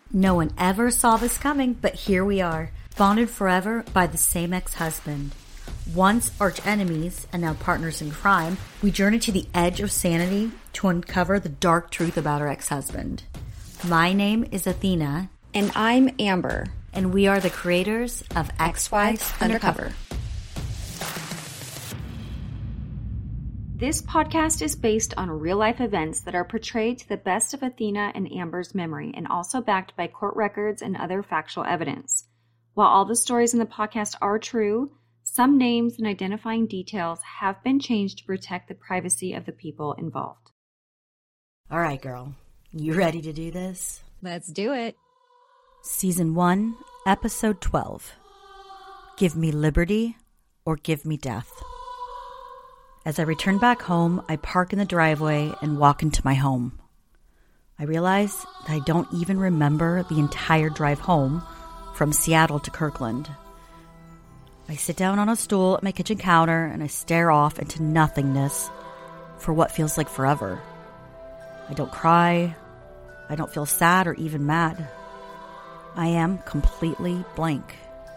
No one ever saw this coming, but here we are, bonded forever by the same ex-husband. Once arch enemies and now partners in crime, we journey to the edge of sanity to uncover the dark truth about our ex-husband. My name is Athena. And I'm Amber. And we are the creators of Ex-Wives Undercover. This podcast is based on real-life events that are portrayed to the best of Athena and Amber's memory and also backed by court records and other factual evidence. While all the stories in the podcast are true, some names and identifying details have been changed to protect the privacy of the people involved. All right, girl. You ready to do this? Let's do it. Season 1, Episode 12. Give me liberty or give me death. As I return back home, I park in the driveway and walk into my home. I realize that I don't even remember the entire drive home from Seattle to Kirkland. I sit down on a stool at my kitchen counter and I stare off into nothingness for what feels like forever. I don't cry. I don't feel sad or even mad. I am completely blank.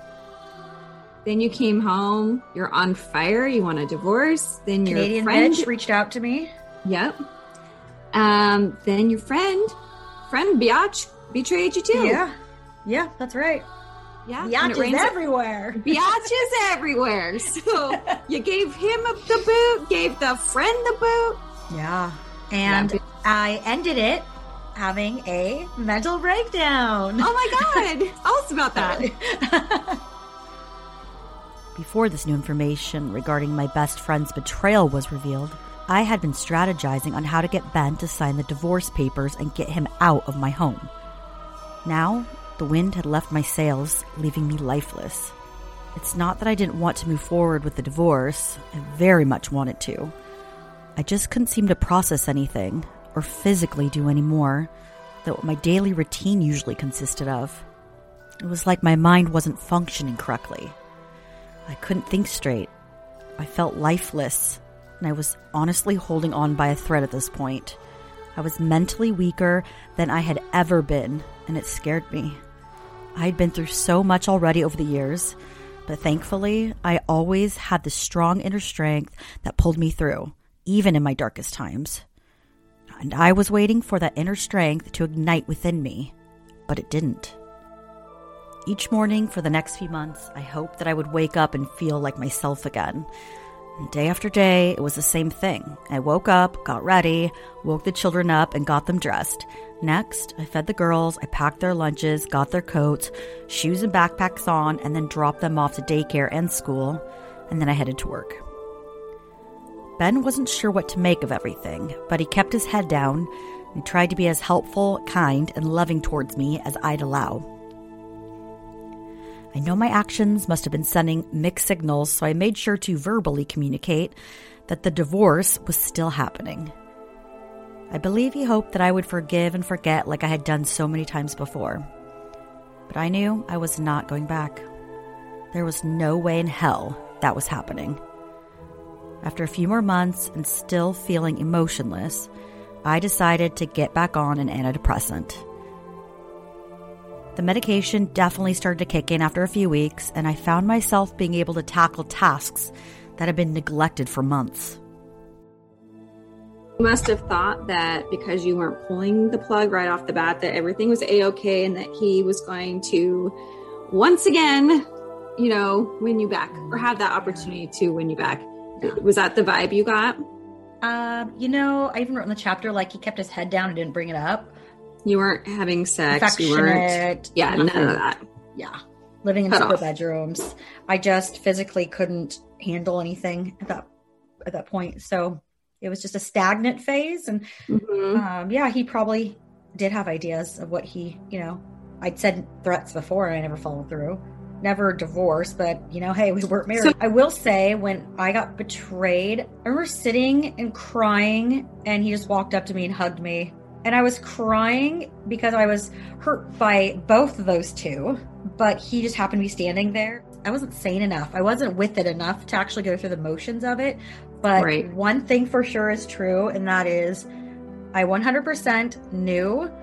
Then you came home, you're on fire, you want a divorce, then your Canadian friend bitch reached out to me. Yep. Then your friend Biatch betrayed you too. Yeah, that's right. Yeah. Biatch is everywhere. Biatch is everywhere. So you gave him the boot, gave the friend the boot. Yeah. And I ended it having a mental breakdown. Oh my God. Tell us about that. Before this new information regarding my best friend's betrayal was revealed, I had been strategizing on how to get Ben to sign the divorce papers and get him out of my home. Now, the wind had left my sails, leaving me lifeless. It's not that I didn't want to move forward with the divorce. I very much wanted to. I just couldn't seem to process anything or physically do any more than what my daily routine usually consisted of. It was like my mind wasn't functioning correctly. I couldn't think straight. I felt lifeless, and I was honestly holding on by a thread at this point. I was mentally weaker than I had ever been, and it scared me. I had been through so much already over the years, but thankfully, I always had the strong inner strength that pulled me through, even in my darkest times. And I was waiting for that inner strength to ignite within me, but it didn't. Each morning for the next few months, I hoped that I would wake up and feel like myself again. And day after day, it was the same thing. I woke up, got ready, woke the children up, and got them dressed. Next, I fed the girls, I packed their lunches, got their coats, shoes and backpacks on, and then dropped them off to daycare and school, and then I headed to work. Ben wasn't sure what to make of everything, but he kept his head down and tried to be as helpful, kind, and loving towards me as I'd allow. I know my actions must have been sending mixed signals, so I made sure to verbally communicate that the divorce was still happening. I believe he hoped that I would forgive and forget like I had done so many times before. But I knew I was not going back. There was no way in hell that was happening. After a few more months and still feeling emotionless, I decided to get back on an antidepressant. The medication definitely started to kick in after a few weeks, and I found myself being able to tackle tasks that had been neglected for months. You must have thought that because you weren't pulling the plug right off the bat, that everything was A-okay and that he was going to once again, win you back or have that opportunity to win you back. Was that the vibe you got? I even wrote in the chapter, he kept his head down and didn't bring it up. You weren't having sex. Affectionate. You weren't. Yeah, none of that. Yeah. Living in separate bedrooms. I just physically couldn't handle anything at that point. So it was just a stagnant phase. And he probably did have ideas of what I'd said threats before and I never followed through. Never divorced, but hey, we weren't married. So I will say when I got betrayed, I remember sitting and crying and he just walked up to me and hugged me. And I was crying because I was hurt by both of those two, but he just happened to be standing there. I wasn't sane enough. I wasn't with it enough to actually go through the motions of it. But One thing for sure is true, and that is I 100% knew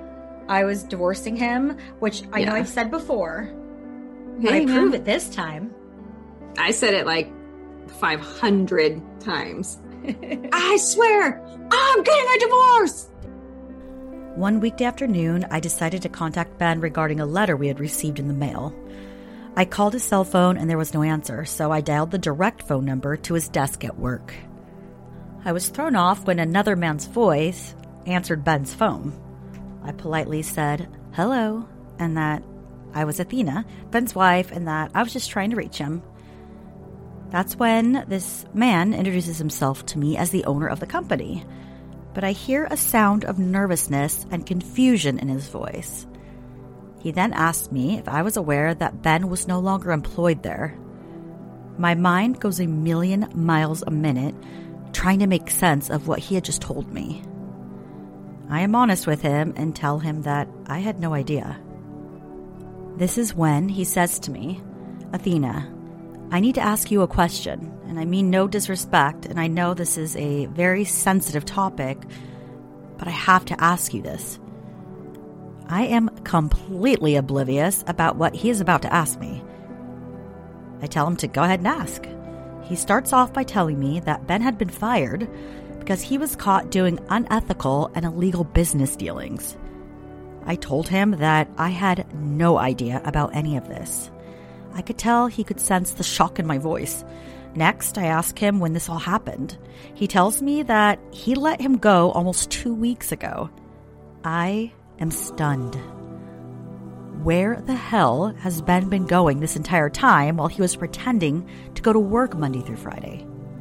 I was divorcing him, which I know I've said before. But I prove it this time. I said it like 500 times. I swear, I'm getting a divorce. One weekday afternoon, I decided to contact Ben regarding a letter we had received in the mail. I called his cell phone and there was no answer, so I dialed the direct phone number to his desk at work. I was thrown off when another man's voice answered Ben's phone. I politely said, hello, and that I was Athena, Ben's wife, and that I was just trying to reach him. That's when this man introduces himself to me as the owner of the company. But I hear a sound of nervousness and confusion in his voice. He then asked me if I was aware that Ben was no longer employed there. My mind goes a million miles a minute trying to make sense of what he had just told me. I am honest with him and tell him that I had no idea. This is when he says to me, Athena, I need to ask you a question, and I mean no disrespect, and I know this is a very sensitive topic, but I have to ask you this. I am completely oblivious about what he is about to ask me. I tell him to go ahead and ask. He starts off by telling me that Ben had been fired because he was caught doing unethical and illegal business dealings. I told him that I had no idea about any of this. I could tell he could sense the shock in my voice. Next, I ask him when this all happened. He tells me that he let him go almost 2 weeks ago. I am stunned. Where the hell has Ben been going this entire time while he was pretending to go to work Monday through Friday?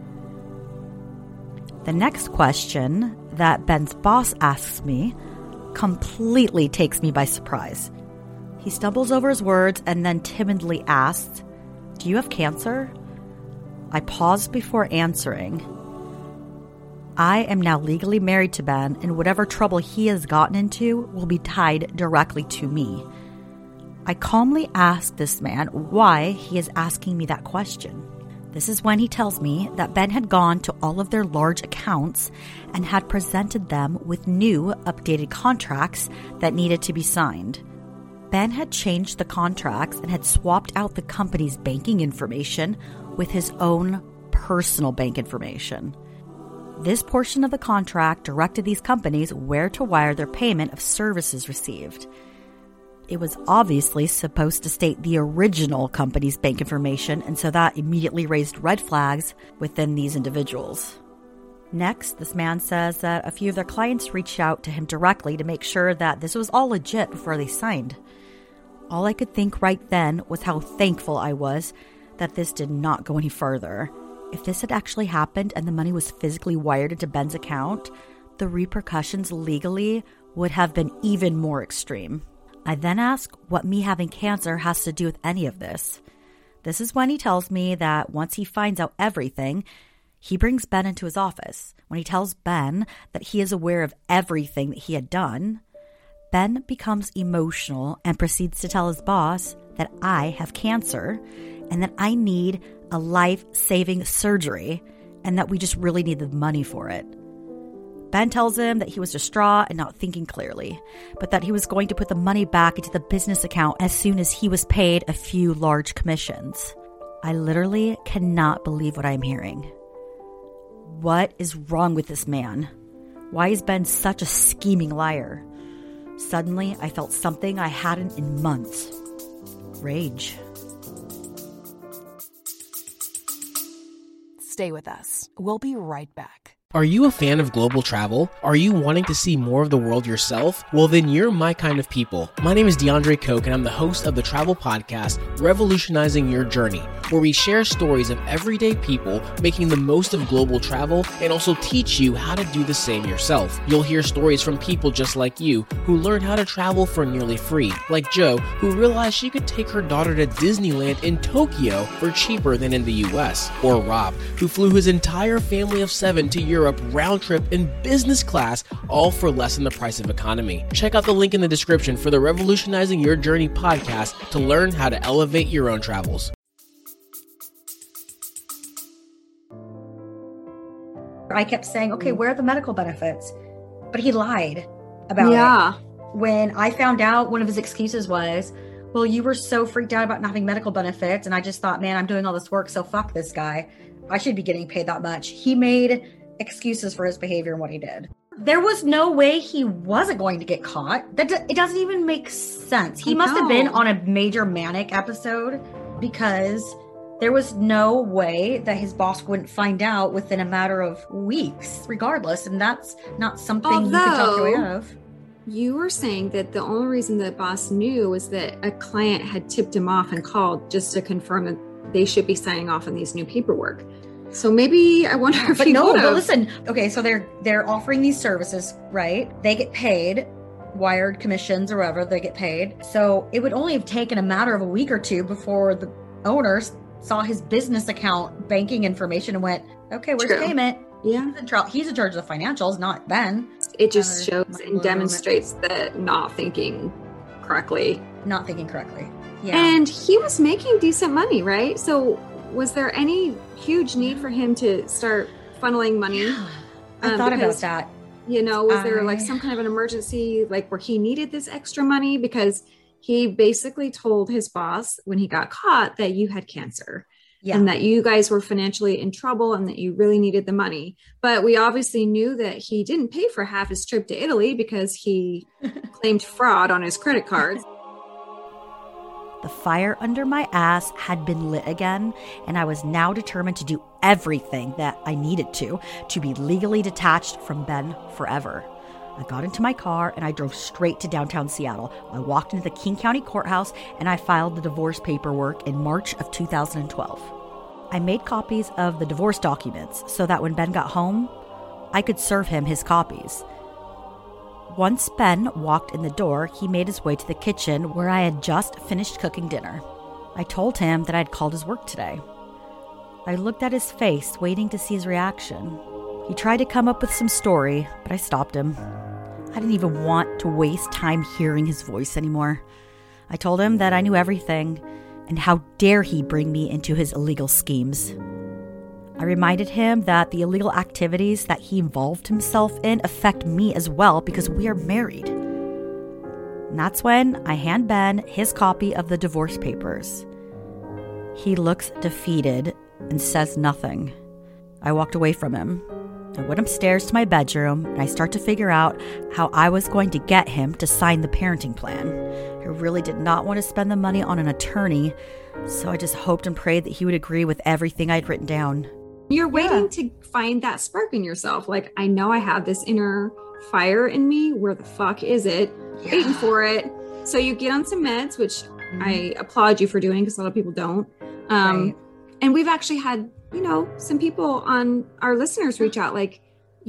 The next question that Ben's boss asks me completely takes me by surprise. He stumbles over his words and then timidly asks, do you have cancer? I paused before answering. I am now legally married to Ben, and whatever trouble he has gotten into will be tied directly to me. I calmly asked this man why he is asking me that question. This is when he tells me that Ben had gone to all of their large accounts and had presented them with new updated contracts that needed to be signed. Ben had changed the contracts and had swapped out the company's banking information with his own personal bank information. This portion of the contract directed these companies where to wire their payment of services received. It was obviously supposed to state the original company's bank information, and so that immediately raised red flags within these individuals. Next, this man says that a few of their clients reached out to him directly to make sure that this was all legit before they signed. All I could think right then was how thankful I was that this did not go any further. If this had actually happened and the money was physically wired into Ben's account, the repercussions legally would have been even more extreme. I then ask what me having cancer has to do with any of this. This is when he tells me that once he finds out everything, he brings Ben into his office. When he tells Ben that he is aware of everything that he had done, Ben becomes emotional and proceeds to tell his boss that I have cancer and that I need a life-saving surgery and that we just really need the money for it. Ben tells him that he was distraught and not thinking clearly, but that he was going to put the money back into the business account as soon as he was paid a few large commissions. I literally cannot believe what I'm hearing. What is wrong with this man? Why is Ben such a scheming liar? Suddenly, I felt something I hadn't in months. Rage. Stay with us. We'll be right back. Are you a fan of global travel? Are you wanting to see more of the world yourself? Well, then you're my kind of people. My name is DeAndre Koch, and I'm the host of the travel podcast, Revolutionizing Your Journey, where we share stories of everyday people making the most of global travel and also teach you how to do the same yourself. You'll hear stories from people just like you who learned how to travel for nearly free, like Jo, who realized she could take her daughter to Disneyland in Tokyo for cheaper than in the US, or Rob, who flew his entire family of 7 to Europe round trip in business class, all for less than the price of economy. Check out the link in the description for the Revolutionizing Your Journey podcast to learn how to elevate your own travels. I kept saying, okay, where are the medical benefits? But he lied about it. When I found out, one of his excuses was, well, you were so freaked out about not having medical benefits. And I just thought, man, I'm doing all this work, so fuck this guy. I should be getting paid that much. He made excuses for his behavior and what he did. There was no way he wasn't going to get caught. It doesn't even make sense. He must have been on a major manic episode, because there was no way that his boss wouldn't find out within a matter of weeks, regardless. And that's not something you can talk your way out of. You were saying that the only reason the boss knew was that a client had tipped him off and called just to confirm that they should be signing off on these new paperwork. So maybe I wonder if he would have. But listen, okay, so they're offering these services, right? They get paid, wired commissions or whatever, they get paid. So it would only have taken a matter of a week or two before the owners saw his business account banking information and went, okay, where's the payment? Yeah. He's in charge of the financials, not Ben. It just shows and demonstrates that not thinking correctly. Yeah. And he was making decent money, right? So was there any huge need for him to start funneling money? Yeah, I thought about that. You know, was there like some kind of an emergency, like where he needed this extra money? Because he basically told his boss when he got caught that you had cancer. Yeah. And that you guys were financially in trouble and that you really needed the money. But we obviously knew that he didn't pay for half his trip to Italy because he claimed fraud on his credit cards. The fire under my ass had been lit again, and I was now determined to do everything that I needed to be legally detached from Ben forever. I got into my car and I drove straight to downtown Seattle. I walked into the King County Courthouse and I filed the divorce paperwork in March of 2012. I made copies of the divorce documents so that when Ben got home, I could serve him his copies. Once Ben walked in the door, he made his way to the kitchen where I had just finished cooking dinner. I told him that I had called his work today. I looked at his face, waiting to see his reaction. He tried to come up with some story, but I stopped him. I didn't even want to waste time hearing his voice anymore. I told him that I knew everything, and how dare he bring me into his illegal schemes. I reminded him that the illegal activities that he involved himself in affect me as well because we are married. And that's when I hand Ben his copy of the divorce papers. He looks defeated and says nothing. I walked away from him. I went upstairs to my bedroom and I start to figure out how I was going to get him to sign the parenting plan. I really did not want to spend the money on an attorney, so I just hoped and prayed that he would agree with everything I'd written down. You're waiting to find that spark in yourself. Like, I know I have this inner fire in me. Where the fuck is it? Yeah. Waiting for it. So you get on some meds, which I applaud you for doing because a lot of people don't. Right. And we've actually had, some people on our listeners reach out like,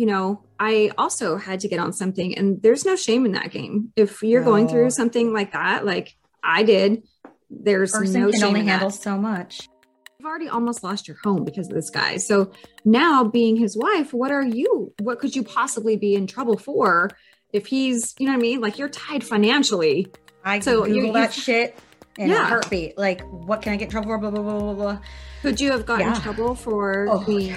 I also had to get on something, and there's no shame in that game. If you're going through something like that, like I did, there's no shame in that. Person can only handle so much. You've already almost lost your home because of this guy. So now being his wife, what could you possibly be in trouble for if he's, you know what I mean? Like, you're tied financially. I Google that shit in a heartbeat. Like, what can I get in trouble for? Blah, blah, blah, blah, blah. Could you have gotten in trouble for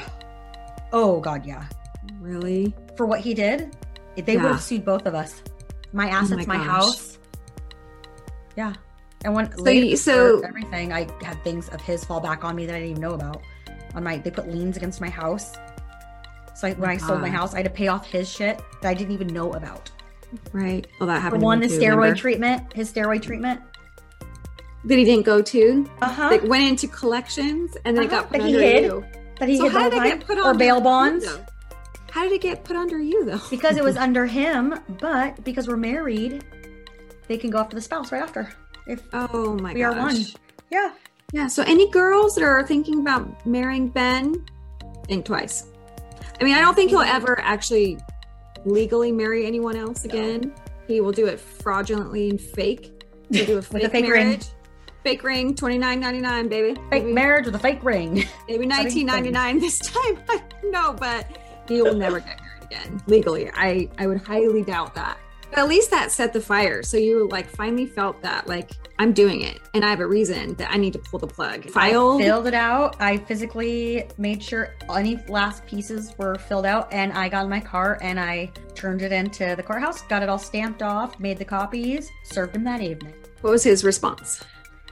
Oh, God, yeah. Really? For what he did? They would have sued both of us. My assets, my house. Yeah. And when everything, I had things of his fall back on me that I didn't even know about. They put liens against my house. So when I sold my house, I had to pay off his shit that I didn't even know about. Right. Well, that happened. For one, his steroid treatment. That he didn't go to. That went into collections and then it got put under you. That he hid the whole time. Or bail bonds. How did it get put under you though? Because it was under him, but because we're married, they can go after the spouse right after. Oh my gosh. We are one. Yeah. Yeah. So any girls that are thinking about marrying Ben, think twice. I mean, I don't think he'll ever actually legally marry anyone else again. He will do it fraudulently and fake. He'll do a fake, with a fake marriage. Ring. Fake ring, $29.99, baby. Fake marriage with a fake ring. Maybe $19.99 this time. I don't know, but he will never get married again legally. I would highly doubt that. At least that set the fire. So you like finally felt that like I'm doing it and I have a reason that I need to pull the plug. I filled it out. I physically made sure any last pieces were filled out, and I got in my car and I turned it into the courthouse, got it all stamped off, made the copies, served him that evening. What was his response?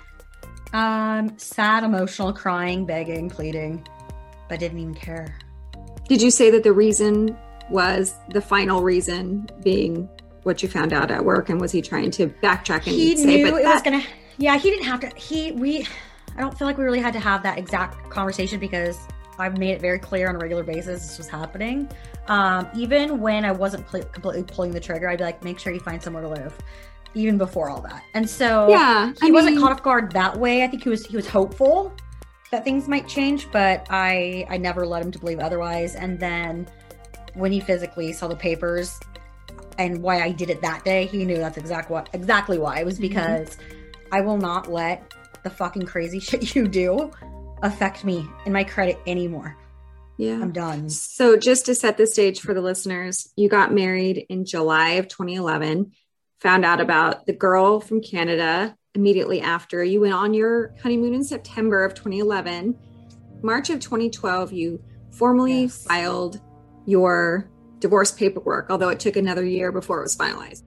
Sad, emotional, crying, begging, pleading, but didn't even care. Did you say that the reason was the final reason being what you found out at work, and was he trying to backtrack and he say knew but it that... was gonna he didn't have to I don't feel like we really had to have that exact conversation because I've made it very clear on a regular basis this was happening. Even when I wasn't completely pulling the trigger, I'd be like, make sure you find somewhere to live, even before all that. And so he wasn't caught off guard that way. I think he was hopeful that things might change, but I never led him to believe otherwise. And then when he physically saw the papers and why I did it that day, he knew that's exactly why. It was because I will not let the fucking crazy shit you do affect me and my credit anymore. Yeah. I'm done. So just to set the stage for the listeners, you got married in July of 2011, found out about the girl from Canada immediately after. You went on your honeymoon in September of 2011. March of 2012, you formally filed your divorce paperwork, although it took another year before it was finalized.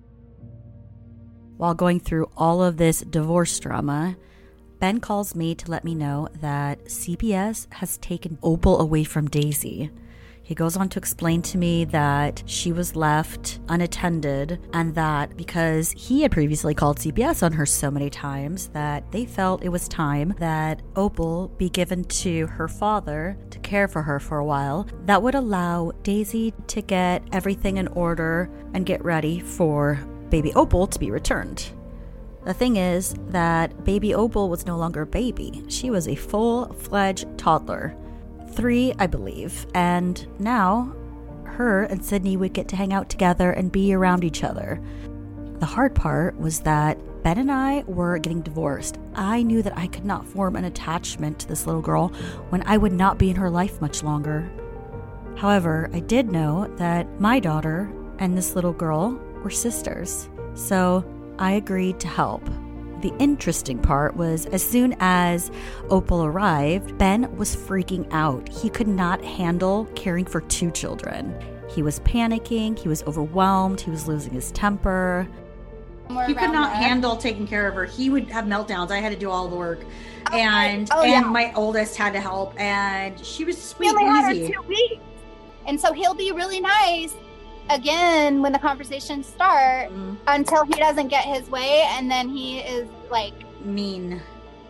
While going through all of this divorce drama, Ben calls me to let me know that CPS has taken Opal away from Daisy. He goes on to explain to me that she was left unattended, and that because he had previously called CPS on her so many times that they felt it was time that Opal be given to her father to care for her for a while. That would allow Daisy to get everything in order and get ready for baby Opal to be returned. The thing is that baby Opal was no longer a baby. She was a full-fledged toddler. 3, I believe, and now her and Sydney would get to hang out together and be around each other. The hard part was that Ben and I were getting divorced. I knew that I could not form an attachment to this little girl when I would not be in her life much longer. However, I did know that my daughter and this little girl were sisters, so I agreed to help. The interesting part was as soon as Opal arrived, Ben was freaking out. He could not handle caring for 2 children. He was panicking, he was overwhelmed, he was losing his temper. He could not handle taking care of her. He would have meltdowns. I had to do all the work. And my oldest had to help, and she was sweet and easy. He only had her 2 weeks. And so he'll be really nice again when the conversations start until he doesn't get his way, and then he is like mean,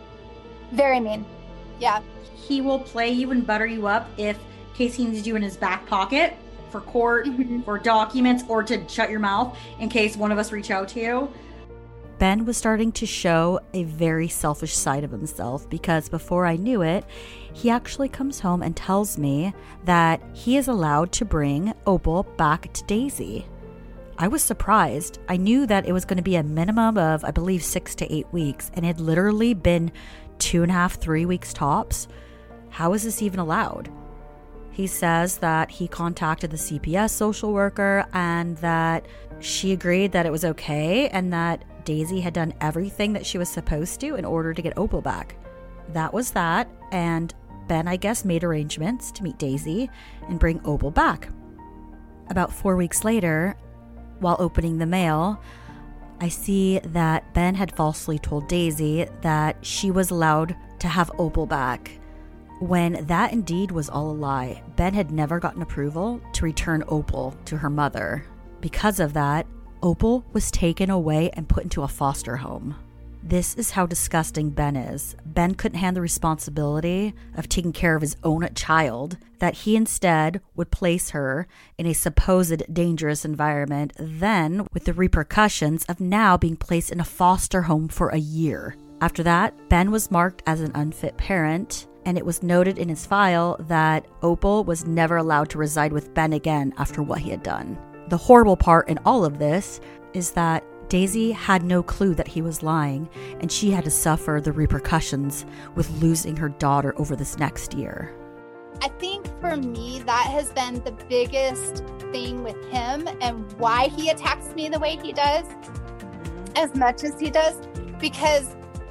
very mean. Yeah, he will play you and butter you up if Casey needs you in his back pocket for court, for documents, or to shut your mouth in case one of us reach out to you. Ben was starting to show a very selfish side of himself because before I knew it, he actually comes home and tells me that he is allowed to bring Opal back to Daisy. I was surprised. I knew that it was going to be a minimum of, I believe, 6 to 8 weeks, and it had literally been 2.5, 3 weeks tops. How is this even allowed? He says that he contacted the CPS social worker and that she agreed that it was okay and that Daisy had done everything that she was supposed to in order to get Opal back. That was that, and Ben, I guess, made arrangements to meet Daisy and bring Opal back. About 4 weeks later, while opening the mail, I see that Ben had falsely told Daisy that she was allowed to have Opal back, when that indeed was all a lie. Ben had never gotten approval to return Opal to her mother. Because of that, Opal was taken away and put into a foster home. This is how disgusting Ben is. Ben couldn't handle the responsibility of taking care of his own child, that he instead would place her in a supposed dangerous environment, then with the repercussions of now being placed in a foster home for a year. After that, Ben was marked as an unfit parent, and it was noted in his file that Opal was never allowed to reside with Ben again after what he had done. The horrible part in all of this is that Daisy had no clue that he was lying, and she had to suffer the repercussions with losing her daughter over this next year. I think for me, that has been the biggest thing with him and why he attacks me the way he does, as much as he does, because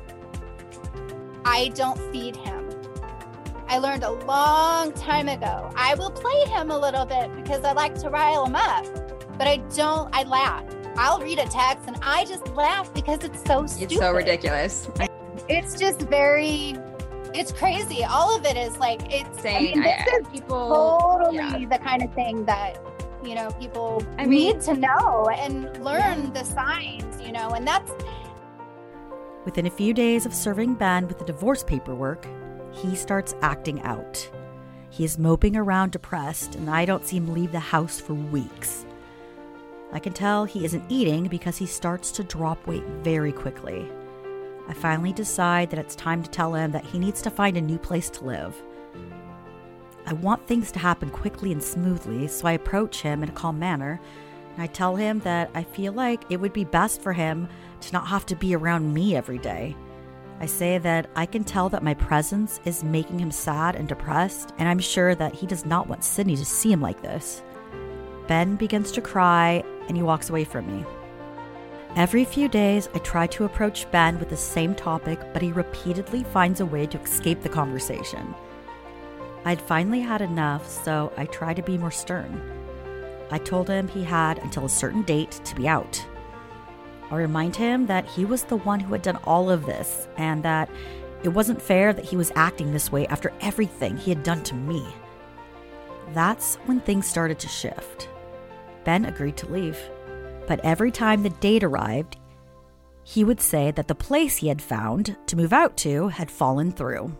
I don't feed him. I learned a long time ago. I will play him a little bit because I like to rile him up, but I laugh. I'll read a text and I just laugh because it's so stupid. It's so ridiculous. It's just it's crazy. All of it is like, it's Same. this is people totally the kind of thing that, people need to know and learn the signs, and that's. Within a few days of serving Ben with the divorce paperwork, he starts acting out. He is moping around depressed, and I don't see him leave the house for weeks. I can tell he isn't eating because he starts to drop weight very quickly. I finally decide that it's time to tell him that he needs to find a new place to live. I want things to happen quickly and smoothly, so I approach him in a calm manner, and I tell him that I feel like it would be best for him to not have to be around me every day. I say that I can tell that my presence is making him sad and depressed, and I'm sure that he does not want Sydney to see him like this. Ben begins to cry, and he walks away from me. Every few days, I try to approach Ben with the same topic, but he repeatedly finds a way to escape the conversation. I'd finally had enough, so I try to be more stern. I told him he had until a certain date to be out. I remind him that he was the one who had done all of this, and that it wasn't fair that he was acting this way after everything he had done to me. That's when things started to shift. Ben agreed to leave. But every time the date arrived, he would say that the place he had found to move out to had fallen through.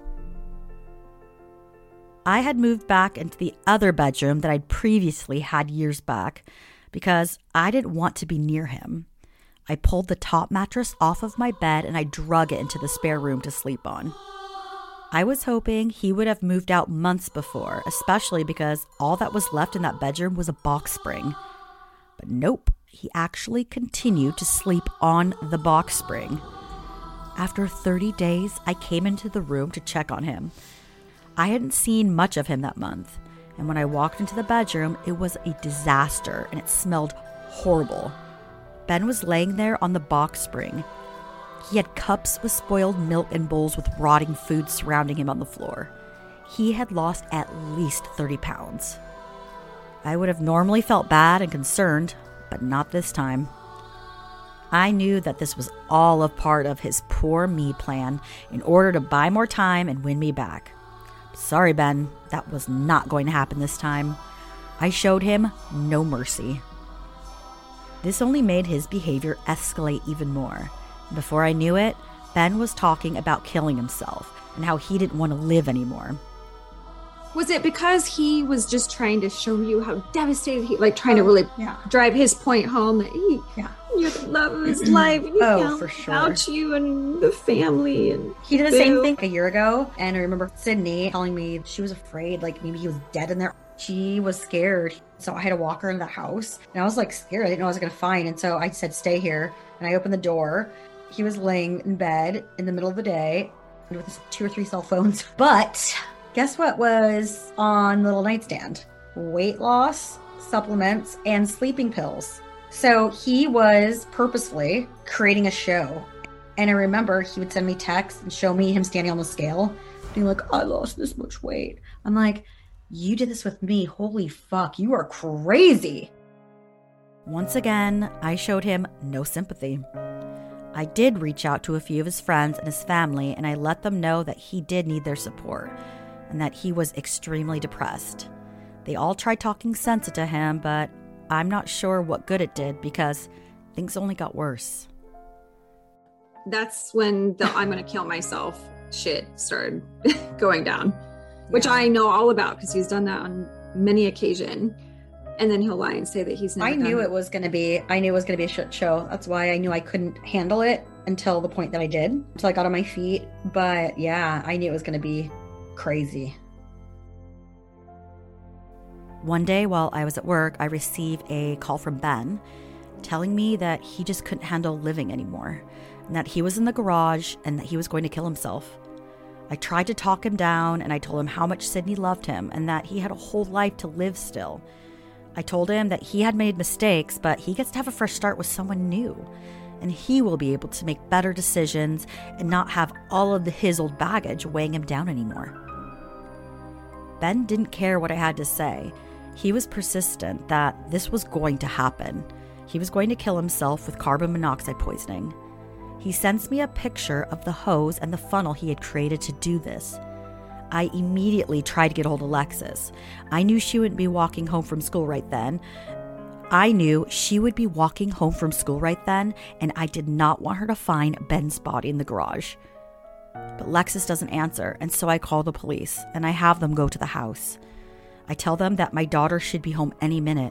I had moved back into the other bedroom that I'd previously had years back because I didn't want to be near him. I pulled the top mattress off of my bed and I drug it into the spare room to sleep on. I was hoping he would have moved out months before, especially because all that was left in that bedroom was a box spring. But nope. He actually continued to sleep on the box spring. After 30 days, I came into the room to check on him. I hadn't seen much of him that month, and when I walked into the bedroom, it was a disaster and it smelled horrible. Ben was laying there on the box spring. He had cups with spoiled milk and bowls with rotting food surrounding him on the floor. He had lost at least 30 pounds. I would have normally felt bad and concerned, but not this time. I knew that this was all a part of his poor me plan in order to buy more time and win me back. Sorry, Ben, that was not going to happen this time. I showed him no mercy. This only made his behavior escalate even more. Before I knew it, Ben was talking about killing himself and how he didn't want to live anymore. Was it because he was just trying to show you how devastated he, trying to really drive his point home that you're the love of his life and he for sure. Without you and the family? And he did the same thing a year ago, and I remember Sydney telling me she was afraid, maybe he was dead in there. She was scared, so I had to walk her into the house, and I was scared. I didn't know what I was going to find, and so I said, "Stay here," and I opened the door. He was laying in bed in the middle of the day with his 2 or 3 cell phones, but guess what was on the little nightstand? Weight loss supplements and sleeping pills. So he was purposefully creating a show. And I remember he would send me texts and show me him standing on the scale, being like, "I lost this much weight." I'm like, "You did this with me. Holy fuck, you are crazy." Once again, I showed him no sympathy. I did reach out to a few of his friends and his family, and I let them know that he did need their support and that he was extremely depressed. They all tried talking sense into him, but I'm not sure what good it did because things only got worse. That's when the I'm going to kill myself shit started going down, which I know all about because he's done that on many occasions. And then he'll lie and say that he's never I knew it was going to be a shit show. That's why I knew I couldn't handle it until the point that I did, until I got on my feet. But yeah, I knew it was going to be crazy. One day while I was at work, I received a call from Ben telling me that he just couldn't handle living anymore and that he was in the garage and that he was going to kill himself. I tried to talk him down, and I told him how much Sydney loved him and that he had a whole life to live still. I told him that he had made mistakes, but he gets to have a fresh start with someone new, and he will be able to make better decisions and not have all of his old baggage weighing him down anymore. Ben didn't care what I had to say. He was persistent that this was going to happen. He was going to kill himself with carbon monoxide poisoning. He sends me a picture of the hose and the funnel he had created to do this. I immediately tried to get hold of Alexis. I knew she wouldn't be walking home from school right then. And I did not want her to find Ben's body in the garage. But Alexis doesn't answer, and so I call the police, and I have them go to the house. I tell them that my daughter should be home any minute.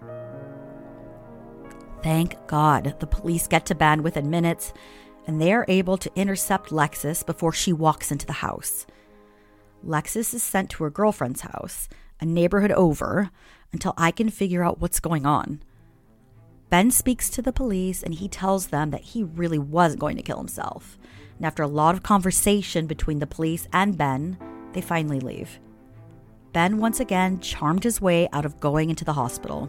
Thank God, the police get to Ben within minutes, and they are able to intercept Lexis before she walks into the house. Lexis is sent to her girlfriend's house, a neighborhood over, until I can figure out what's going on. Ben speaks to the police, and he tells them that he really was going to kill himself. And after a lot of conversation between the police and Ben, they finally leave. Ben once again charmed his way out of going into the hospital.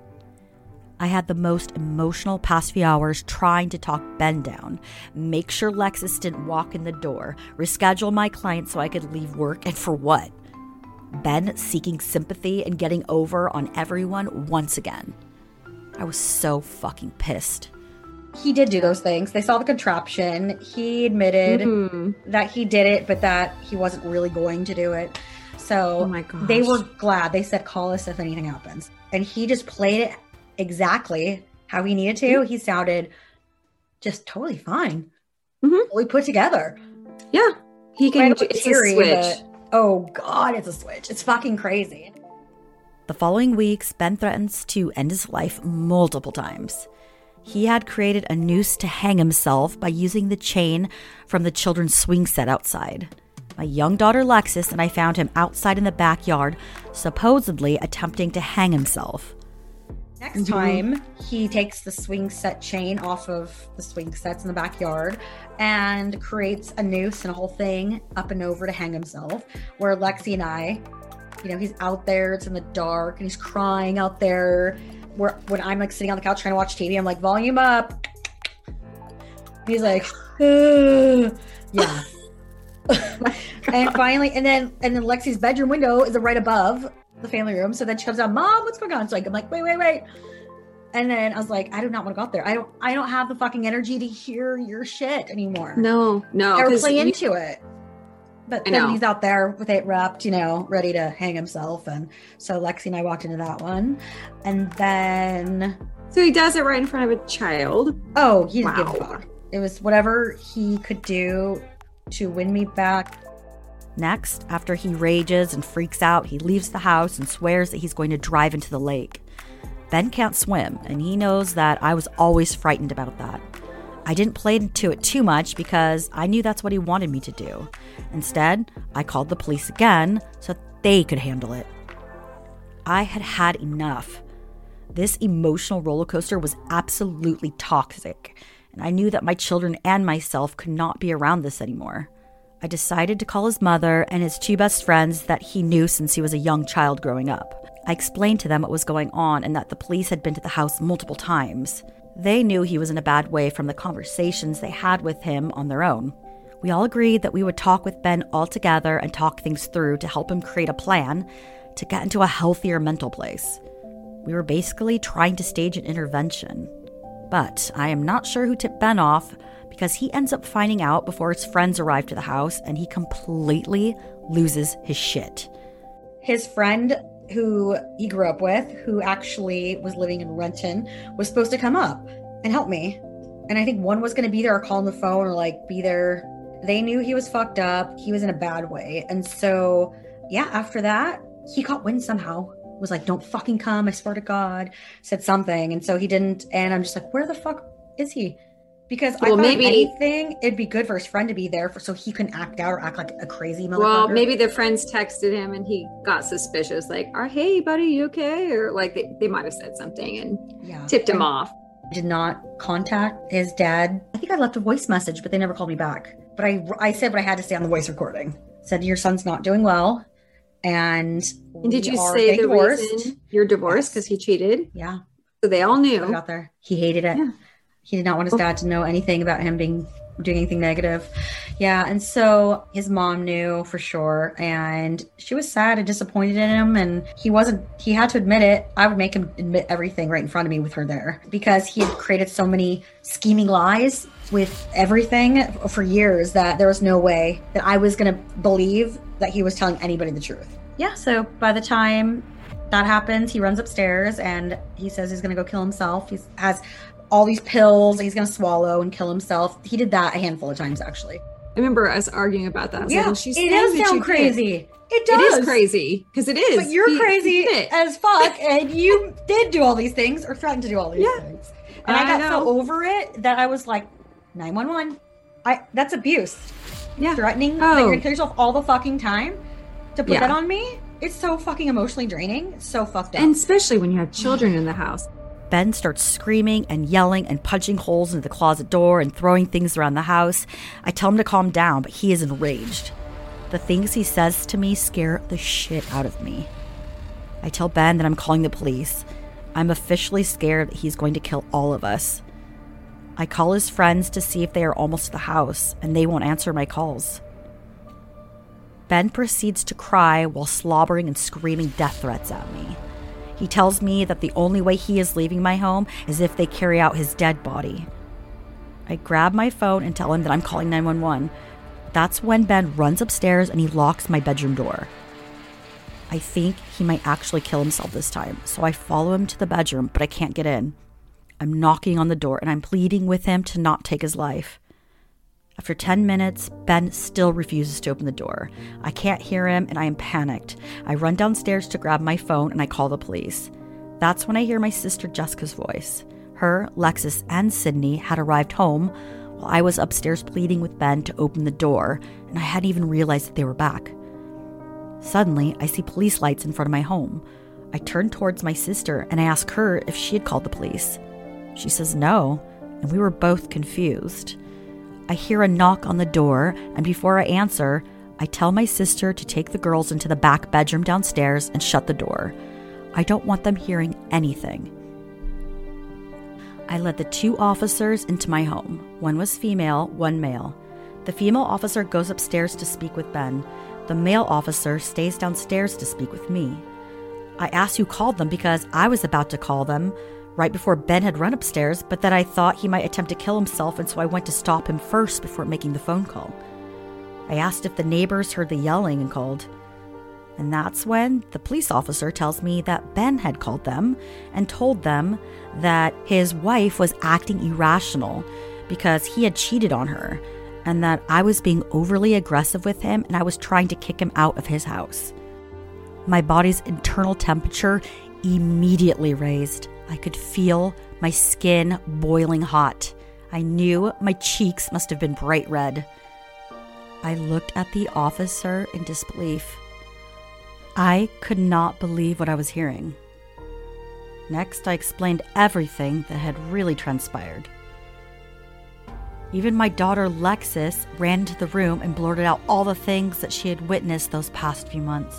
I had the most emotional past few hours trying to talk Ben down, make sure Lexis didn't walk in the door, reschedule my client so I could leave work, and for what? Ben seeking sympathy and getting over on everyone once again. I was so fucking pissed. He did do those things. They saw the contraption. He admitted that he did it, but that he wasn't really going to do it. So they were glad. They said, call us if anything happens. And he just played it exactly how he needed to. He sounded just totally fine. Fully put together. Yeah. He can, it's a switch. But, oh God, it's a switch. It's fucking crazy. The following weeks, Ben threatens to end his life multiple times. He had created a noose to hang himself by using the chain from the children's swing set outside. My young daughter Lexis and I found him outside in the backyard, supposedly attempting to hang himself. Next time, he takes the swing set chain off of the swing sets in the backyard and creates a noose and a whole thing up and over to hang himself, where Lexi and I, he's out there, it's in the dark, and he's crying out there. When I'm like sitting on the couch trying to watch TV, I'm like, volume up. He's like, yeah. And finally, and then Lexi's bedroom window is right above the family room. So then she comes out, Mom, what's going on? So I'm like, wait. And then I was like, I do not want to go out there. I don't have the fucking energy to hear your shit anymore. No. Or play into it. But then he's out there with it wrapped, ready to hang himself. And so Lexi and I walked into that one. And then... So he does it right in front of a child. Oh, he didn't give a fuck. It was whatever he could do to win me back. Next, after he rages and freaks out, he leaves the house and swears that he's going to drive into the lake. Ben can't swim, and he knows that I was always frightened about that. I didn't play into it too much because I knew that's what he wanted me to do. Instead, I called the police again so that they could handle it. I had had enough. This emotional roller coaster was absolutely toxic, and I knew that my children and myself could not be around this anymore. I decided to call his mother and his two best friends that he knew since he was a young child growing up. I explained to them what was going on and that the police had been to the house multiple times. They knew he was in a bad way from the conversations they had with him on their own. We all agreed that we would talk with Ben all together and talk things through to help him create a plan to get into a healthier mental place. We were basically trying to stage an intervention. But I am not sure who tipped Ben off because he ends up finding out before his friends arrive to the house and he completely loses his shit. His friend who he grew up with, who actually was living in Renton, was supposed to come up and help me. And I think one was going to be there or call on the phone or be there. They knew he was fucked up. He was in a bad way. And so, after that, he caught wind somehow. Was like, don't fucking come. I swear to God. Said something. And so he didn't. And I'm just like, where the fuck is he? Because I thought maybe anything, it'd be good for his friend to be there so he can act out or act like a crazy motherfucker. Well, maybe the friends texted him and he got suspicious, like, hey, buddy, you okay? Or they might have said something and tipped him off. Did not contact his dad. I think I left a voice message, but they never called me back. But I said what I had to say on the voice recording. Said, your son's not doing well. And did you say the reason you're divorced because he cheated? Yeah. So they all knew. Put it out there. He hated it. Yeah. He did not want his dad to know anything about him doing anything negative. Yeah. And so his mom knew for sure. And she was sad and disappointed in him. And he had to admit it. I would make him admit everything right in front of me with her there, because he had created so many scheming lies with everything for years that there was no way that I was going to believe that he was telling anybody the truth. Yeah. So by the time that happens, he runs upstairs and he says he's going to go kill himself. He has all these pills he's going to swallow and kill himself. He did that a handful of times, actually. I remember us arguing about that. Yeah, it does sound crazy. It does. It is crazy, because it is. But you're crazy as fuck, and you did do all these things, or threatened to do all these things. And I got so over it that I was like, 911. That's abuse. Yeah. Threatening that you're going to kill yourself all the fucking time to put that on me. It's so fucking emotionally draining. It's so fucked up. And especially when you have children in the house. Ben starts screaming and yelling and punching holes into the closet door and throwing things around the house. I tell him to calm down, but he is enraged. The things he says to me scare the shit out of me. I tell Ben that I'm calling the police. I'm officially scared that he's going to kill all of us. I call his friends to see if they are almost to the house, and they won't answer my calls. Ben proceeds to cry while slobbering and screaming death threats at me. He tells me that the only way he is leaving my home is if they carry out his dead body. I grab my phone and tell him that I'm calling 911. That's when Ben runs upstairs and he locks my bedroom door. I think he might actually kill himself this time, so I follow him to the bedroom, but I can't get in. I'm knocking on the door and I'm pleading with him to not take his life. After 10 minutes, Ben still refuses to open the door. I can't hear him and I am panicked. I run downstairs to grab my phone and I call the police. That's when I hear my sister Jessica's voice. Her, Lexis, and Sydney had arrived home while I was upstairs pleading with Ben to open the door, and I hadn't even realized that they were back. Suddenly, I see police lights in front of my home. I turn towards my sister and I ask her if she had called the police. She says no, and we were both confused. I hear a knock on the door, and before I answer, I tell my sister to take the girls into the back bedroom downstairs and shut the door. I don't want them hearing anything. I led the 2 officers into my home. One was female, one male. The female officer goes upstairs to speak with Ben. The male officer stays downstairs to speak with me. I asked who called them because I was about to call them right before Ben had run upstairs, but then I thought he might attempt to kill himself, and so I went to stop him first before making the phone call. I asked if the neighbors heard the yelling and called. And that's when the police officer tells me that Ben had called them and told them that his wife was acting irrational because he had cheated on her, and that I was being overly aggressive with him and I was trying to kick him out of his house. My body's internal temperature immediately raised. I could feel my skin boiling hot. I knew my cheeks must have been bright red. I looked at the officer in disbelief. I could not believe what I was hearing. Next, I explained everything that had really transpired. Even my daughter Lexis ran into the room and blurted out all the things that she had witnessed those past few months.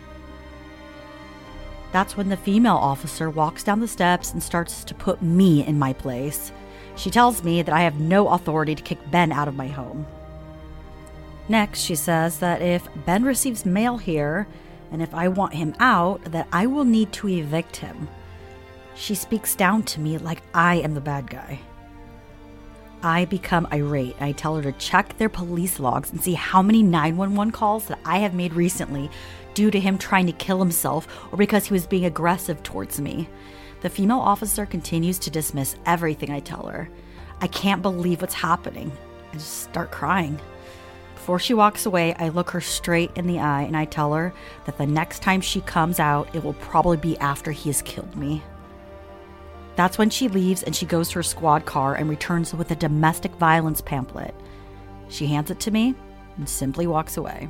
That's when the female officer walks down the steps and starts to put me in my place. She tells me that I have no authority to kick Ben out of my home. Next, she says that if Ben receives mail here, and if I want him out, that I will need to evict him. She speaks down to me like I am the bad guy. I become irate. I tell her to check their police logs and see how many 911 calls that I have made recently due to him trying to kill himself or because he was being aggressive towards me. The female officer continues to dismiss everything I tell her. I can't believe what's happening. I just start crying. Before she walks away, I look her straight in the eye and I tell her that the next time she comes out, it will probably be after he has killed me. That's when she leaves and she goes to her squad car and returns with a domestic violence pamphlet. She hands it to me and simply walks away.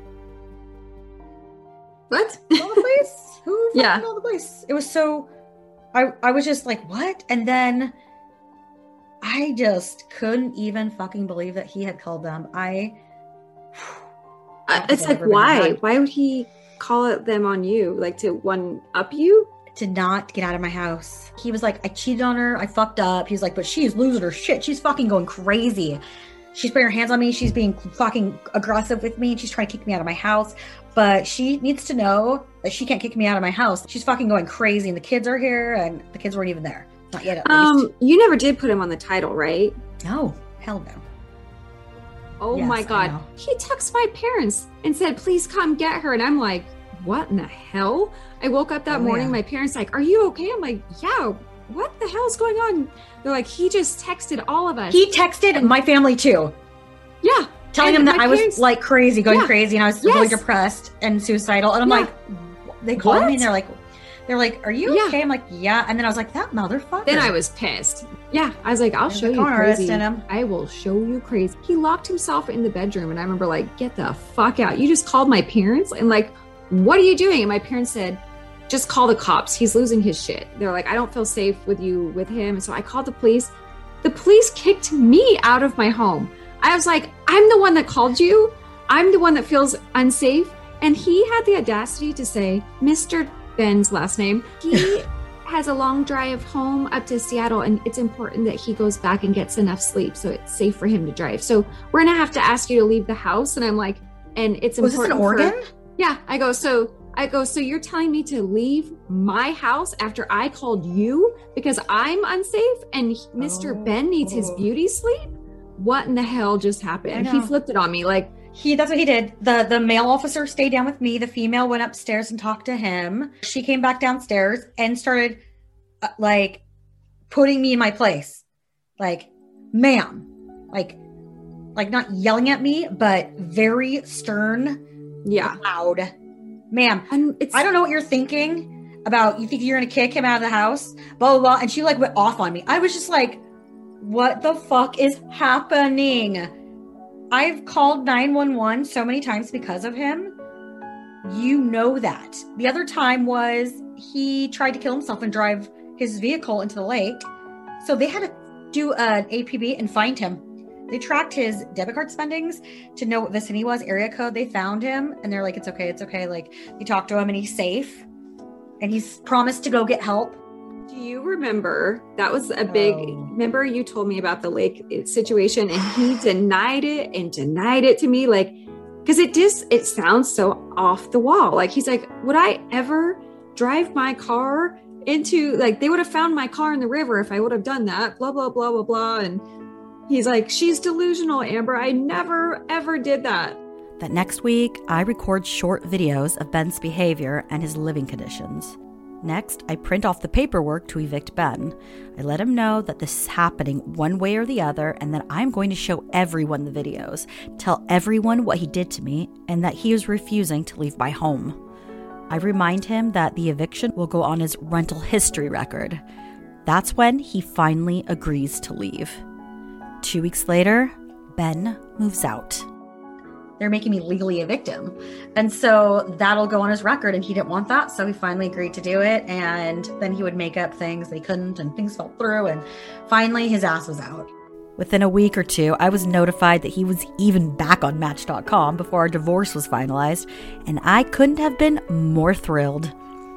What? All the place? Who fucking all the place? It was so... I was just like, what? And then I just couldn't even fucking believe that he had called them. It's like, why? Why would he call them on you? Like to one up you? To not get out of my house. He was like, I cheated on her. I fucked up. He's like, but she's losing her shit. She's fucking going crazy. She's putting her hands on me. She's being fucking aggressive with me. She's trying to kick me out of my house. But she needs to know that she can't kick me out of my house. She's fucking going crazy. And the kids are here. And the kids weren't even there. Not yet, at least. You never did put him on the title, right? No. Hell no. Oh yes, my God. He texted my parents and said, please come get her. And I'm like, what in the hell? I woke up that morning. Yeah. My parents like, are you okay? I'm like, yeah. What the hell is going on? They're like, he just texted all of us. He texted my family too. Yeah. Telling them that I was like crazy, going crazy. And I was really depressed and suicidal. And I'm like, they called me and they're like, are you okay? I'm like, yeah. And then I was like, that motherfucker. Then I was pissed. Yeah. I was like, I'll show you crazy. I will show you crazy. He locked himself in the bedroom. And I remember like, get the fuck out. You just called my parents and like, what are you doing? And my parents said, just call the cops. He's losing his shit. They're like, I don't feel safe with him. And so I called the police. The police kicked me out of my home. I was like, I'm the one that called you. I'm the one that feels unsafe. And he had the audacity to say, Mr. Ben's last name, he has a long drive home up to Seattle, and it's important that he goes back and gets enough sleep so it's safe for him to drive. So we're going to have to ask you to leave the house. And I'm like, and it's important. Was this in Oregon? Yeah. I go, so you're telling me to leave my house after I called you because I'm unsafe and Mr. Ben needs his beauty sleep? What in the hell just happened? He flipped it on me. Like that's what he did. The male officer stayed down with me. The female went upstairs and talked to him. She came back downstairs and started like putting me in my place. Like, ma'am, like not yelling at me, but very stern. Yeah. Loud. Ma'am, I don't know what you're thinking about. You think you're going to kick him out of the house? Blah, blah, blah. And she like went off on me. I was just like, what the fuck is happening? I've called 911 so many times because of him. You know that. The other time was he tried to kill himself and drive his vehicle into the lake. So they had to do an APB and find him. They tracked his debit card spendings to know what vicinity was, area code. They found him and they're like, it's okay. It's okay. Like they talked to him and he's safe and he's promised to go get help. Do you remember that was a big, remember you told me about the lake situation and he denied it to me. Like, cause it sounds so off the wall. Like he's like, would I ever drive my car into like, they would have found my car in the river if I would have done that, blah, blah, blah, blah, blah. And he's like, she's delusional, Amber. I never, ever did that. That next week, I record short videos of Ben's behavior and his living conditions. Next, I print off the paperwork to evict Ben. I let him know that this is happening one way or the other and that I'm going to show everyone the videos, tell everyone what he did to me, and that he is refusing to leave my home. I remind him that the eviction will go on his rental history record. That's when he finally agrees to leave. 2 weeks later, Ben moves out. They're making me legally evict him. And so that'll go on his record and he didn't want that. So he finally agreed to do it. And then he would make up things they couldn't and things fell through. And finally his ass was out. Within a week or two, I was notified that he was even back on Match.com before our divorce was finalized. And I couldn't have been more thrilled.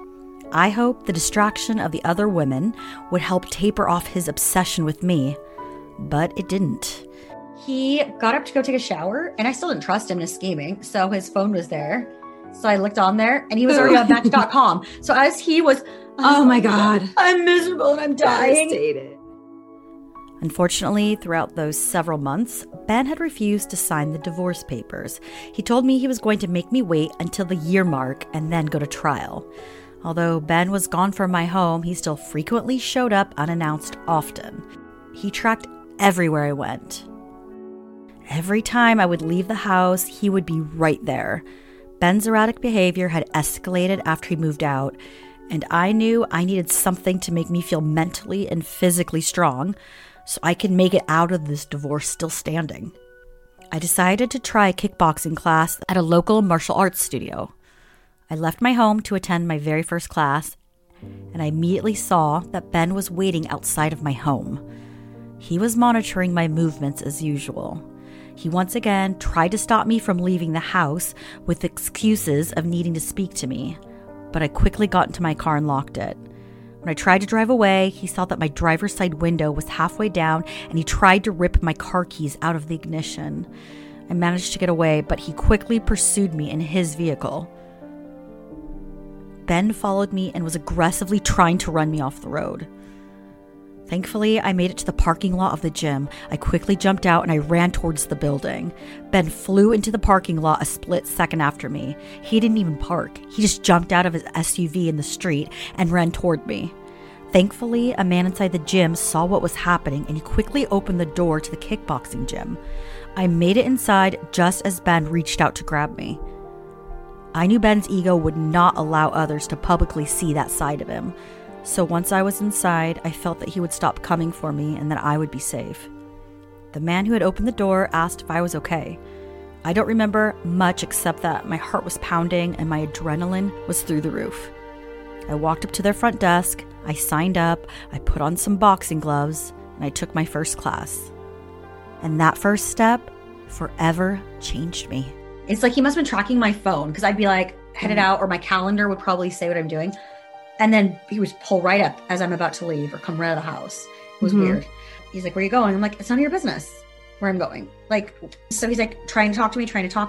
I hoped the distraction of the other women would help taper off his obsession with me. But it didn't. He got up to go take a shower, and I still didn't trust him in scheming, so his phone was there. So I looked on there, and he was already on Match.com. So as he was, oh my God, I'm miserable and I'm dying. Devastated. Unfortunately, throughout those several months, Ben had refused to sign the divorce papers. He told me he was going to make me wait until the year mark and then go to trial. Although Ben was gone from my home, he still frequently showed up unannounced often. He tracked everywhere I went. Every time I would leave the house, he would be right there. Ben's erratic behavior had escalated after he moved out, and I knew I needed something to make me feel mentally and physically strong so I could make it out of this divorce still standing. I decided to try a kickboxing class at a local martial arts studio. I left my home to attend my very first class, and I immediately saw that Ben was waiting outside of my home. He was monitoring my movements as usual. He once again tried to stop me from leaving the house with excuses of needing to speak to me, but I quickly got into my car and locked it. When I tried to drive away, he saw that my driver's side window was halfway down and he tried to rip my car keys out of the ignition. I managed to get away, but he quickly pursued me in his vehicle. Ben followed me and was aggressively trying to run me off the road. Thankfully, I made it to the parking lot of the gym. I quickly jumped out and I ran towards the building. Ben flew into the parking lot a split second after me. He didn't even park. He just jumped out of his SUV in the street and ran toward me. Thankfully, a man inside the gym saw what was happening and he quickly opened the door to the kickboxing gym. I made it inside just as Ben reached out to grab me. I knew Ben's ego would not allow others to publicly see that side of him. So once I was inside, I felt that he would stop coming for me and that I would be safe. The man who had opened the door asked if I was okay. I don't remember much except that my heart was pounding and my adrenaline was through the roof. I walked up to their front desk, I signed up, I put on some boxing gloves, and I took my first class. And that first step forever changed me. It's like he must have been tracking my phone because I'd be like headed out, or my calendar would probably say what I'm doing. And then he would pull right up as I'm about to leave or come right out of the house. It was weird. He's like, where are you going? I'm like, it's none of your business where I'm going. Like, so he's like trying to talk to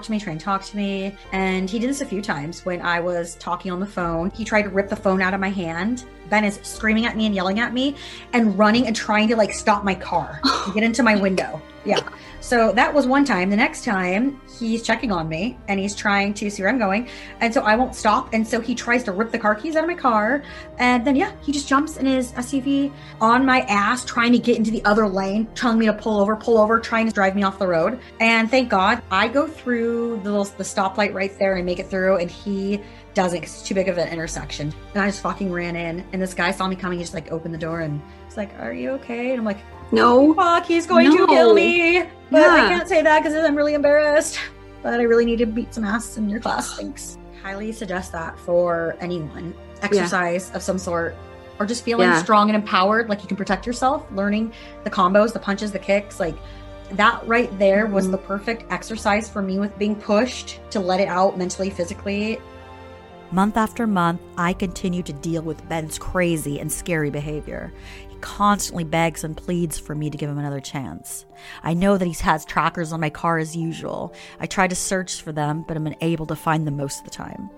me. And he did this a few times when I was talking on the phone. He tried to rip the phone out of my hand. Ben is screaming at me and yelling at me and running and trying to like stop my car and get into my window. Yeah. So that was one time. The next time he's checking on me and he's trying to see where I'm going. And so I won't stop. And so he tries to rip the car keys out of my car. And then, he just jumps in his SUV on my ass, trying to get into the other lane, telling me to pull over, trying to drive me off the road. And thank God I go through the stoplight right there and make it through. And he doesn't, because it's too big of an intersection. And I just fucking ran in. And this guy saw me coming. He just like opened the door and he's like, are you okay? And I'm like, no, fuck, he's going to kill me. But I can't say that because I'm really embarrassed. But I really need to beat some ass in your class. Thanks. Highly suggest that for anyone. Exercise of some sort, or just feeling strong and empowered, like you can protect yourself, learning the combos, the punches, the kicks, like that right there was the perfect exercise for me with being pushed to let it out mentally, physically. Month after month, I continued to deal with Ben's crazy and scary behavior. He constantly begs and pleads for me to give him another chance. I know that he has trackers on my car as usual. I try to search for them, but I'm unable to find them most of the time.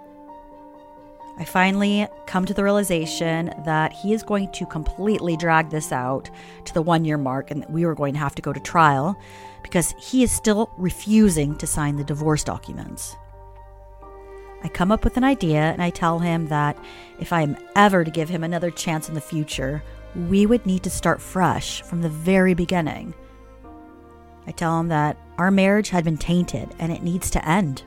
I finally come to the realization that he is going to completely drag this out to the 1-year mark and that we were going to have to go to trial because he is still refusing to sign the divorce documents. I come up with an idea and I tell him that if I am ever to give him another chance in the future, we would need to start fresh from the very beginning. I tell him that our marriage had been tainted and it needs to end.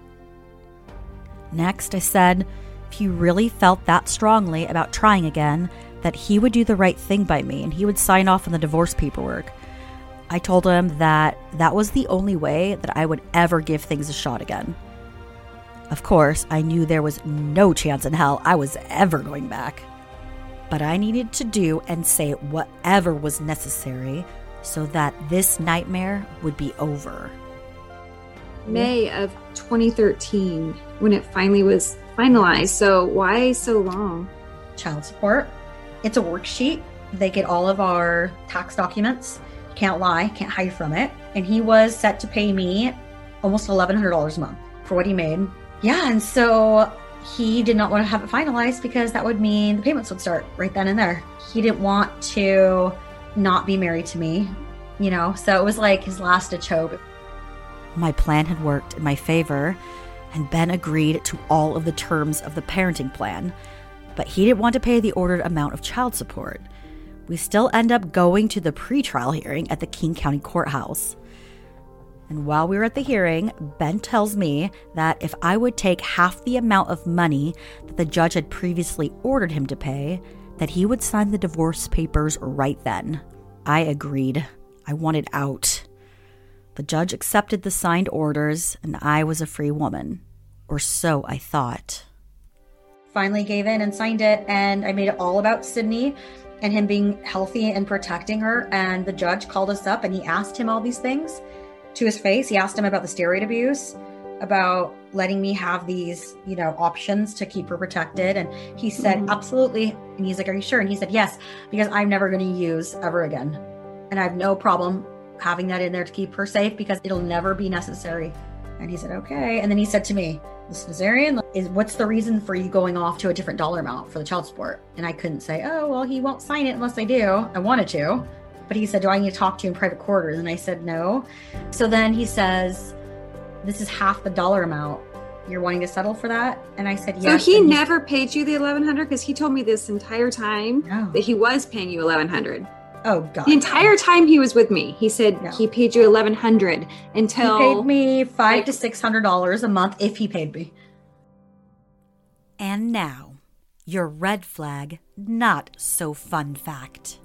Next, I said, if he really felt that strongly about trying again, that he would do the right thing by me and he would sign off on the divorce paperwork. I told him that that was the only way that I would ever give things a shot again. Of course, I knew there was no chance in hell I was ever going back. But I needed to do and say whatever was necessary so that this nightmare would be over. May of 2013, when it finally was finalized. So why so long? Child support. It's a worksheet. They get all of our tax documents. Can't lie, can't hide from it. And he was set to pay me almost $1,100 a month for what he made. Yeah, and so he did not want to have it finalized because that would mean the payments would start right then and there. He didn't want to not be married to me, so it was like his last ditch hope. My plan had worked in my favor, and Ben agreed to all of the terms of the parenting plan, but he didn't want to pay the ordered amount of child support. We still end up going to the pretrial hearing at the King County Courthouse. And while we were at the hearing, Ben tells me that if I would take half the amount of money that the judge had previously ordered him to pay, that he would sign the divorce papers right then. I agreed. I wanted out. The judge accepted the signed orders, and I was a free woman. Or so I thought. Finally gave in and signed it, and I made it all about Sydney. and him being healthy and protecting her. And the judge called us up and he asked him all these things to his face. He asked him about the steroid abuse, about letting me have these, options to keep her protected. And he said, absolutely. And he's like, are you sure? And he said, yes, because I'm never going to use ever again. And I have no problem having that in there to keep her safe because it'll never be necessary. And he said, okay. And then he said to me, Ms. Nazarian, what's the reason for you going off to a different dollar amount for the child support? And I couldn't say, oh, well, he won't sign it unless I do. I wanted to. But he said, do I need to talk to you in private quarters? And I said, no. So then he says, this is half the dollar amount. You're wanting to settle for that? And I said, yes. So he never paid you the $1,100? Because he told me this entire time that he was paying you $1,100. Oh, God. The entire time he was with me, he said he paid you $1,100 until... He paid me $500 to $600 a month if he paid me. And now, your red flag, not so fun fact.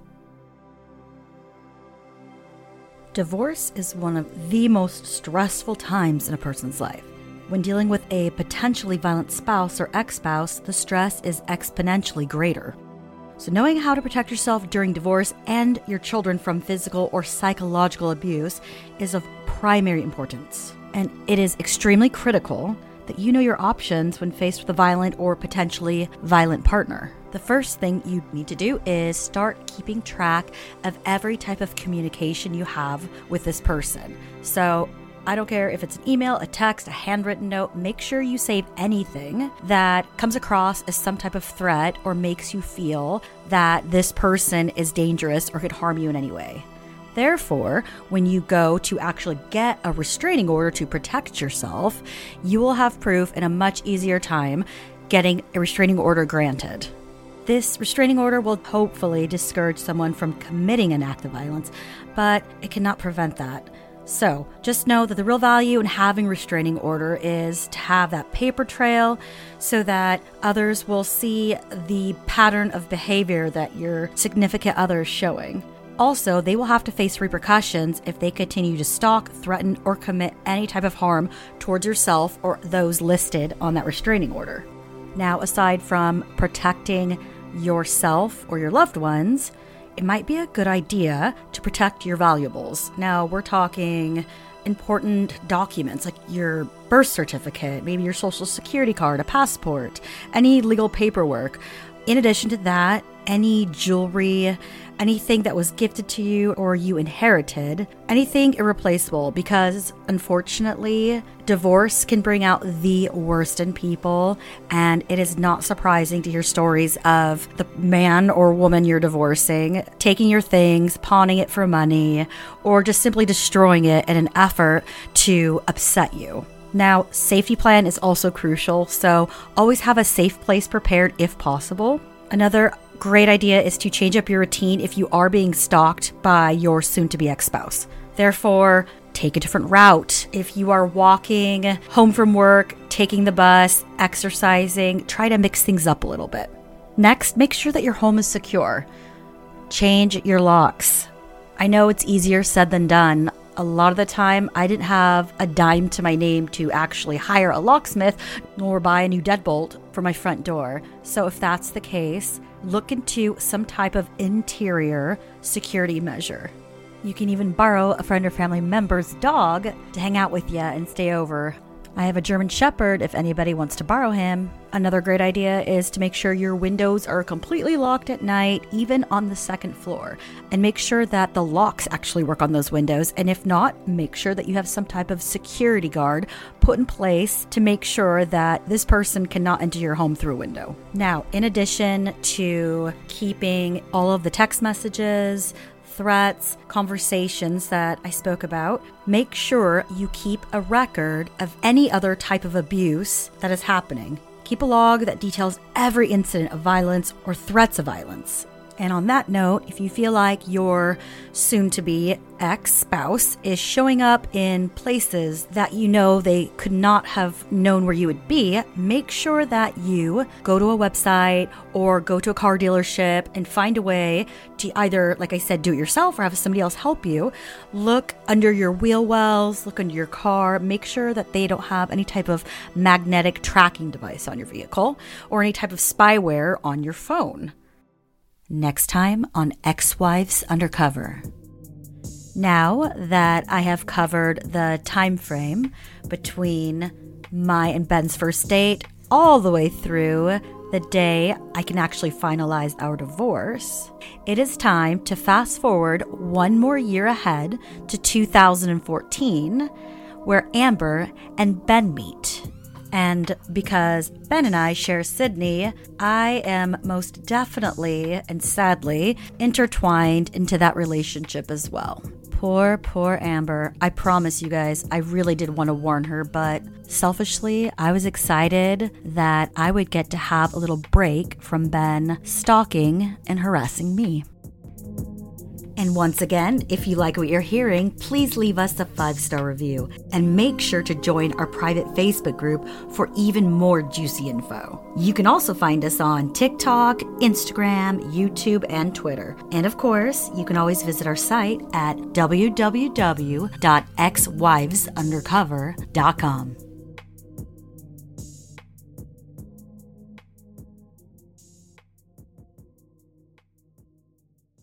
Divorce is one of the most stressful times in a person's life. When dealing with a potentially violent spouse or ex-spouse, the stress is exponentially greater. So knowing how to protect yourself during divorce and your children from physical or psychological abuse is of primary importance. And it is extremely critical that you know your options when faced with a violent or potentially violent partner. The first thing you need to do is start keeping track of every type of communication you have with this person. So I don't care if it's an email, a text, a handwritten note, make sure you save anything that comes across as some type of threat or makes you feel that this person is dangerous or could harm you in any way. Therefore, when you go to actually get a restraining order to protect yourself, you will have proof in a much easier time getting a restraining order granted. This restraining order will hopefully discourage someone from committing an act of violence, but it cannot prevent that. So just know that the real value in having a restraining order is to have that paper trail so that others will see the pattern of behavior that your significant other is showing. Also, they will have to face repercussions if they continue to stalk, threaten, or commit any type of harm towards yourself or those listed on that restraining order. Now, aside from protecting yourself or your loved ones, it might be a good idea to protect your valuables. Now, we're talking important documents like your birth certificate, maybe your social security card, a passport, any legal paperwork. In addition to that, any jewelry, anything that was gifted to you or you inherited, anything irreplaceable, because unfortunately, divorce can bring out the worst in people, and it is not surprising to hear stories of the man or woman you're divorcing taking your things, pawning it for money, or just simply destroying it in an effort to upset you. Now, safety plan is also crucial, so always have a safe place prepared if possible. Another great idea is to change up your routine if you are being stalked by your soon-to-be ex-spouse. Therefore, take a different route. If you are walking home from work, taking the bus, exercising, try to mix things up a little bit. Next, make sure that your home is secure. Change your locks. I know it's easier said than done. A lot of the time, I didn't have a dime to my name to actually hire a locksmith nor buy a new deadbolt for my front door. So if that's the case, look into some type of interior security measure. You can even borrow a friend or family member's dog to hang out with you and stay over. I have a German Shepherd if anybody wants to borrow him. Another great idea is to make sure your windows are completely locked at night, even on the second floor. And make sure that the locks actually work on those windows. And if not, make sure that you have some type of security guard put in place to make sure that this person cannot enter your home through a window. Now, in addition to keeping all of the text messages, threats, conversations that I spoke about, make sure you keep a record of any other type of abuse that is happening. Keep a log that details every incident of violence or threats of violence. And on that note, if you feel like your soon-to-be ex-spouse is showing up in places that you know they could not have known where you would be, make sure that you go to a website or go to a car dealership and find a way to either, like I said, do it yourself or have somebody else help you. Look under your wheel wells, look under your car, make sure that they don't have any type of magnetic tracking device on your vehicle or any type of spyware on your phone. next time on Ex-Wives Undercover. Now that I have covered the time frame between my and Ben's first date all the way through the day I can actually finalize our divorce, it is time to fast forward one more year ahead to 2014, where Amber and Ben meet. And because Ben and I share Sydney, I am most definitely and sadly intertwined into that relationship as well. Poor Amber. I promise you guys, I really did want to warn her, but selfishly, I was excited that I would get to have a little break from Ben stalking and harassing me. And once again, if you like what you're hearing, please leave us a 5-star review and make sure to join our private Facebook group for even more juicy info. You can also find us on TikTok, Instagram, YouTube, and Twitter. And of course, you can always visit our site at www.exwivesundercover.com.